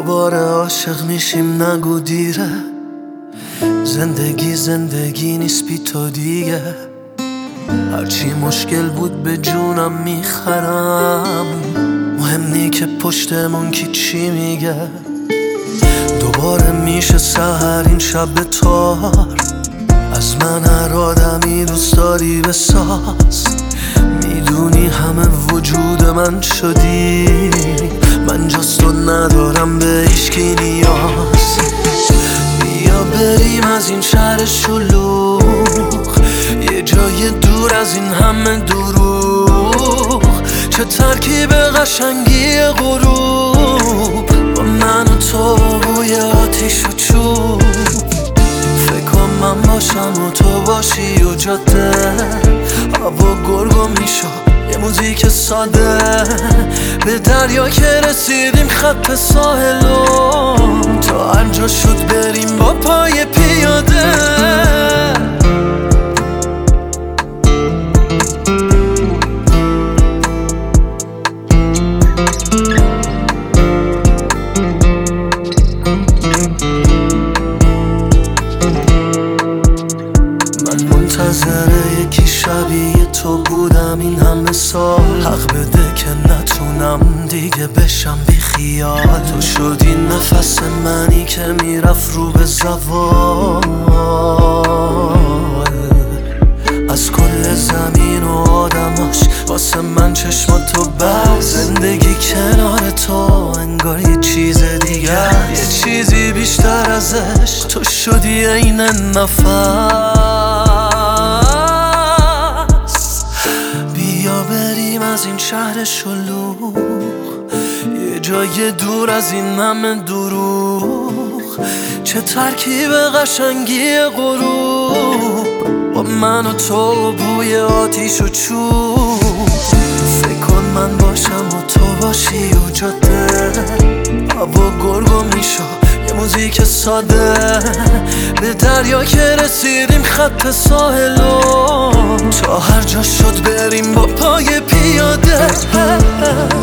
دوباره عاشق میشیم نگو دیره. زندگی نیست بی تو دیگه. هرچی مشکل بود به جونم میخرم، مهم نی که پشتمون کی چی میگه. دوباره میشه سحر این شب تار، از من هر آدمی دوست داری بساز. میدونی همه وجود من شدی، من جز تو ندارم به هیچکی نیاز. بیا بریم از این شهر شلوغ، یه جای دور از این همه دروغ. چه ترکیب قشنگی غروب، با من و تو بوی آتیش و چوب. فکر کن من باشم و تو باشی و جاده، هوا گرگو میشد یه موزیک ساده. به دریا که رسیدیم خط ساحلم، تا هر جا شد بریم با پای پیاده. من منتظر یکی شبیه تو بودم این همه سال. حق بده که نتونم دیگه بشم بی خیال. تو شدی نفس منی که میرفت رو به زوال. از کل زمین و آدماش واسه من چشماتو بس. زندگی کنار تو انگار یه چیز دیگه، یه چیزی بیشتر ازش تو شدی عین نفس. بیا بریم از این شهر شلوغ، یه جای دور از این همه دروغ. چه ترکیب قشنگی غروب، با من و تو بوی آتیش و چوب. فکر کن من باشم و تو باشی و جاده، هوا گرگو میشد یه موزیک ساده. به دریا که رسیدیم خط ساحلم، تا هر جا شد بریم با پای پیاده.